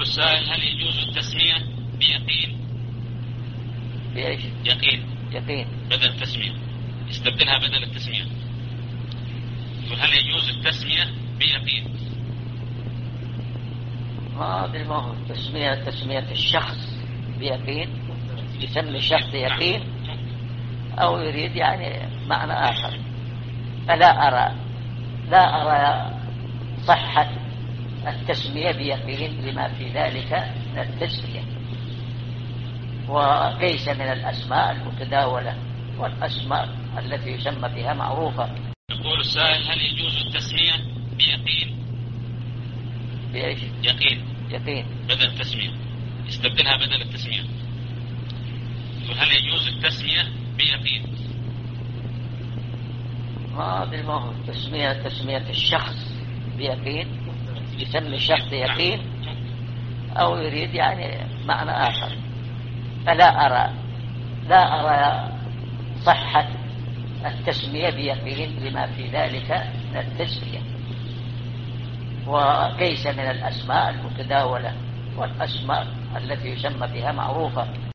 السائل: هل يجوز التسمية بيقين؟ بإيش؟ يقين بدل التسمية، يستبدلها بدل التسمية. هل يجوز التسمية بيقين؟ ما أدري ما هو تسمية الشخص بيقين، يسمي الشخص يقين أو يريد يعني معنى آخر. لا أرى صحة التسمية بيقين لما في ذلك من التزكية، وليس من الأسماء المتداولة والأسماء التي يسمى بها معروفة. يقول السائل: هل يجوز التسمية بيقين؟ بإيش؟ يقين بدل التسمية، يستبدلها بدل التسمية. هل يجوز التسمية بيقين؟ ما أدري ما هو تسمية الشخص بيقين، يسمي الشخص يقين أو يريد يعني معنى آخر. لا أرى صحة التسمية بيقين لما في ذلك من التزكية، وليس من الأسماء المتداولة والأسماء التي يسمى بها معروفة.